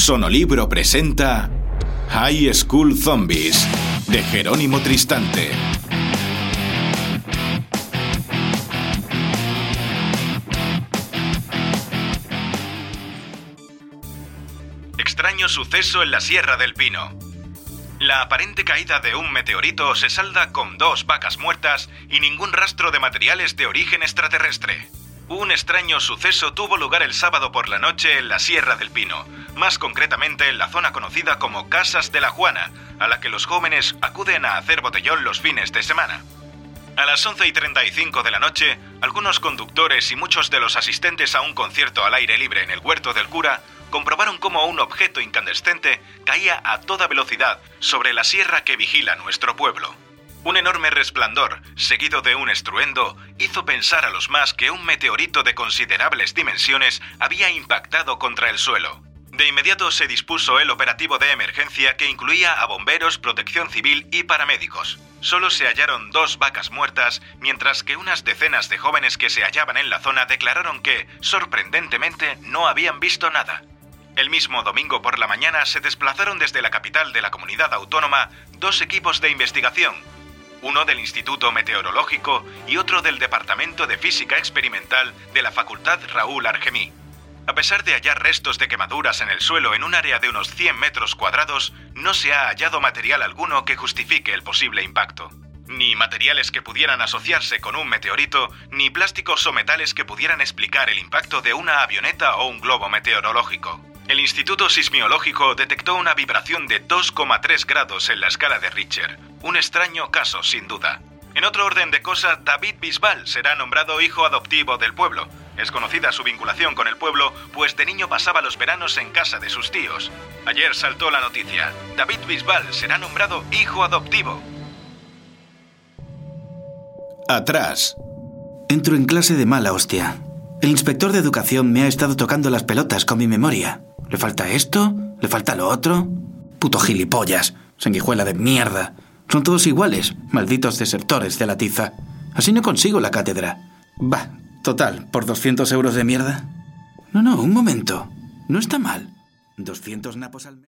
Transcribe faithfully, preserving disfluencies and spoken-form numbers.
Sonolibro presenta High School Zombies, de Jerónimo Tristante. Extraño suceso en la Sierra del Pino. La aparente caída de un meteorito se salda con dos vacas muertas y ningún rastro de materiales de origen extraterrestre. Un extraño suceso tuvo lugar el sábado por la noche en la Sierra del Pino, más concretamente en la zona conocida como Casas de la Juana, a la que los jóvenes acuden a hacer botellón los fines de semana. A las once y treinta y cinco de la noche, algunos conductores y muchos de los asistentes a un concierto al aire libre en el Huerto del Cura comprobaron cómo un objeto incandescente caía a toda velocidad sobre la sierra que vigila nuestro pueblo. Un enorme resplandor, seguido de un estruendo, hizo pensar a los más que un meteorito de considerables dimensiones había impactado contra el suelo. De inmediato se dispuso el operativo de emergencia que incluía a bomberos, protección civil y paramédicos. Solo se hallaron dos vacas muertas, mientras que unas decenas de jóvenes que se hallaban en la zona declararon que, sorprendentemente, no habían visto nada. El mismo domingo por la mañana se desplazaron desde la capital de la comunidad autónoma dos equipos de investigación, uno del Instituto Meteorológico y otro del Departamento de Física Experimental de la Facultad Raúl Argemí. A pesar de hallar restos de quemaduras en el suelo en un área de unos cien metros cuadrados, no se ha hallado material alguno que justifique el posible impacto. Ni materiales que pudieran asociarse con un meteorito, ni plásticos o metales que pudieran explicar el impacto de una avioneta o un globo meteorológico. El Instituto Sismiológico detectó una vibración de dos coma tres grados en la escala de Richter. Un extraño caso, sin duda. En otro orden de cosas, David Bisbal será nombrado hijo adoptivo del pueblo. Es conocida su vinculación con el pueblo, pues de niño pasaba los veranos en casa de sus tíos. Ayer saltó la noticia. David Bisbal será nombrado hijo adoptivo. Atrás. Entro en clase de mala hostia. El inspector de educación me ha estado tocando las pelotas con mi memoria. ¿Le falta esto? ¿Le falta lo otro? Puto gilipollas. Sanguijuela de mierda. Son todos iguales, malditos desertores de la tiza. Así no consigo la cátedra. Bah, total, ¿por doscientos euros de mierda? No, no, un momento. No está mal. doscientos napos al mes.